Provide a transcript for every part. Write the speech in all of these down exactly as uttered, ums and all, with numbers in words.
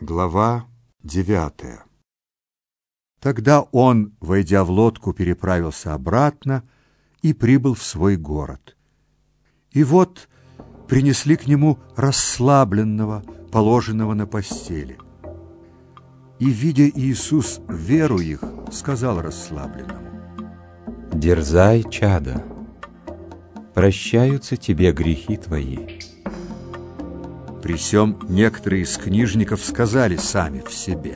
Глава девятая. Тогда он, войдя в лодку, переправился обратно и прибыл в свой город. И вот принесли к нему расслабленного, положенного на постели. И, видя Иисус веру их, сказал расслабленному: «Дерзай, чадо, прощаются тебе грехи твои». При сем некоторые из книжников сказали сами в себе: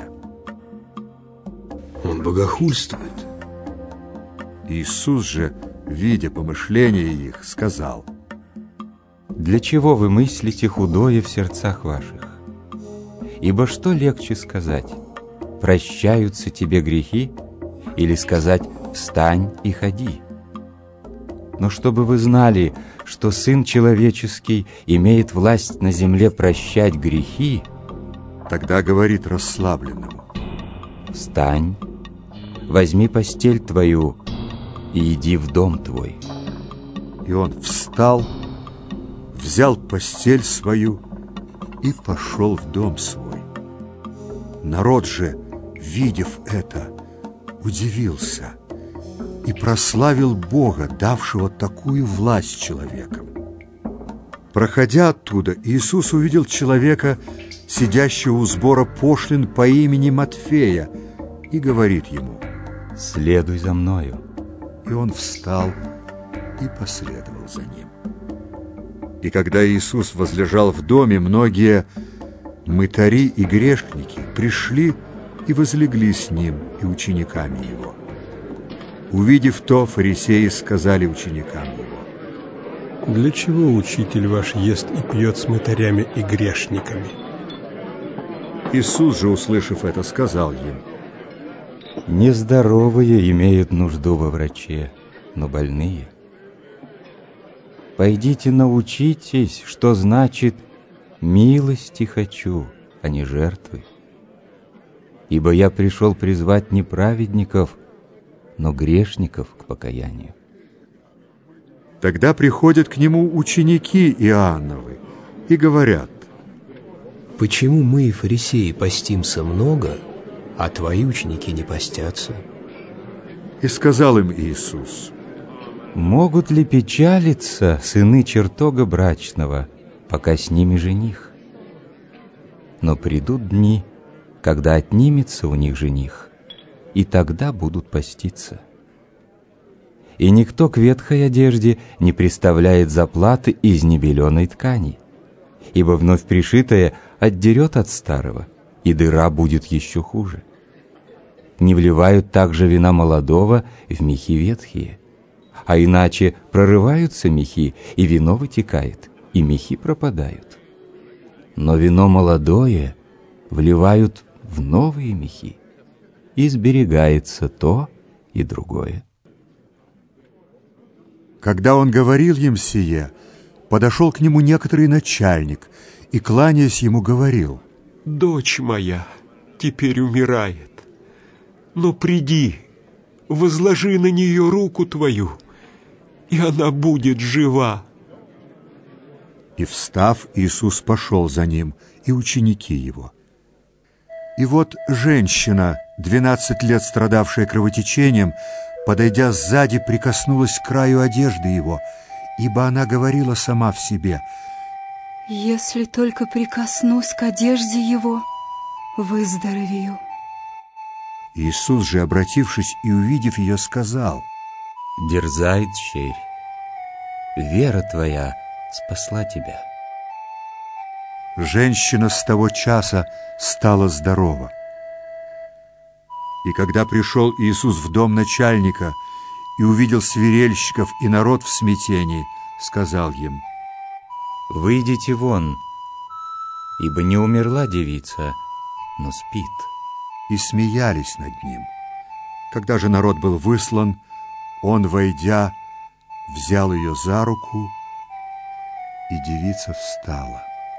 Он богохульствует. Иисус же, видя помышления их, сказал: «Для чего вы мыслите худое в сердцах ваших? Ибо что легче сказать: прощаются тебе грехи, или сказать: встань и ходи? Но чтобы вы знали, что Сын Человеческий имеет власть на земле прощать грехи, тогда говорит расслабленному: встань, возьми постель твою и иди в дом твой. И он встал, взял постель свою и пошел в дом свой. Народ же, видев это, удивился и прославил Бога, давшего такую власть человекам. Проходя оттуда, Иисус увидел человека, сидящего у сбора пошлин по имени Матфея, и говорит ему: следуй за мною. И он встал и последовал за ним. И когда Иисус возлежал в доме, многие мытари и грешники пришли и возлегли с ним и учениками его. Увидев то, фарисеи сказали ученикам его: Для чего учитель ваш ест и пьет с мытарями и грешниками? Иисус же, услышав это, сказал им: нездоровые имеют нужду во враче, но больные. Пойдите научитесь, что значит «милости хочу», а не жертвы. Ибо я пришел призвать не праведников, но грешников к покаянию. Тогда приходят к нему ученики Иоанновы и говорят: почему мы, фарисеи, постимся много, а твои ученики не постятся? И сказал им Иисус: могут ли печалиться сыны чертога брачного, пока с ними жених? Но придут дни, когда отнимется у них жених, и тогда будут поститься. И никто к ветхой одежде не приставляет заплаты из небеленой ткани, ибо вновь пришитое отдерет от старого, и дыра будет еще хуже. Не вливают также вина молодого в мехи ветхие, а иначе прорываются мехи, и вино вытекает, и мехи пропадают. Но вино молодое вливают в новые мехи, и сберегается то и другое. Когда он говорил им сие, подошел к нему некоторый начальник и, кланяясь ему, говорил: дочь моя теперь умирает, но приди, возложи на нее руку твою, и она будет жива. И, встав, Иисус пошел за ним, и ученики его. И вот женщина, двенадцать лет страдавшая кровотечением, подойдя сзади, прикоснулась к краю одежды его, ибо она говорила сама в себе: если только прикоснусь к одежде его, выздоровею. Иисус же, обратившись и увидев ее, сказал: дерзай, дщерь, вера твоя спасла тебя. Женщина с того часа стала здорова. И когда пришел Иисус в дом начальника и увидел свирельщиков и народ в смятении, сказал им: выйдите вон, ибо не умерла девица, но спит. И смеялись над ним. Когда же народ был выслан, он, войдя, взял ее за руку, и девица встала.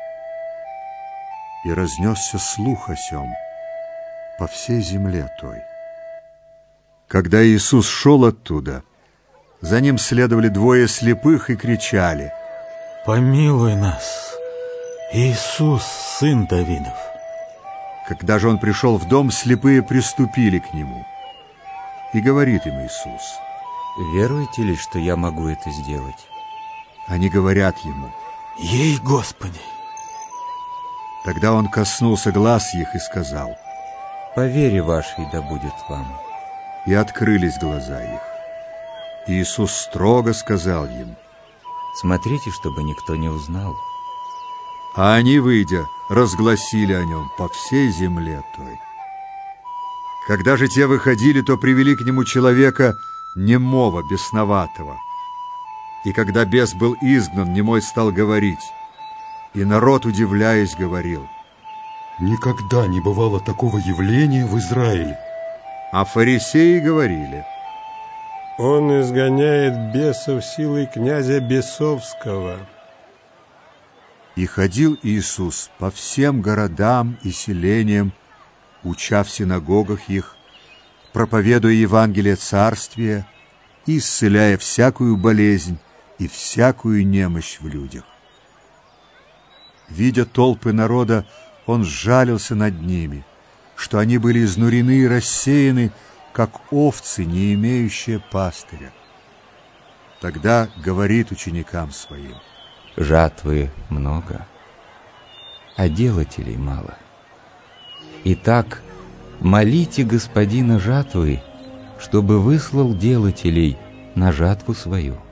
И разнесся слух о сем по всей земле той. Когда Иисус шел оттуда, за ним следовали двое слепых и кричали: помилуй нас, Иисус, сын Давидов. Когда же он пришел в дом, слепые приступили к нему. И говорит им Иисус: «Веруете ли, что я могу это сделать?» Они говорят ему: «Ей, Господи!» Тогда он коснулся глаз их и сказал: «По вере вашей да будет вам». И открылись глаза их. И Иисус строго сказал им: «Смотрите, чтобы никто не узнал». А они, выйдя, разгласили о нем по всей земле той. Когда же те выходили, то привели к нему человека немого, бесноватого. И когда бес был изгнан, немой стал говорить. И народ, удивляясь, говорил: «Никогда не бывало такого явления в Израиле». А фарисеи говорили: Он изгоняет бесов силой князя бесовского. И ходил Иисус по всем городам и селениям, уча в синагогах их, проповедуя Евангелие Царствия и исцеляя всякую болезнь и всякую немощь в людях. Видя толпы народа, он сжалился над ними, что они были изнурены и рассеяны, как овцы, не имеющие пастыря. Тогда говорит ученикам своим: Жатвы много, а делателей мало. Итак, молите Господина жатвы, чтобы выслал делателей на жатву свою.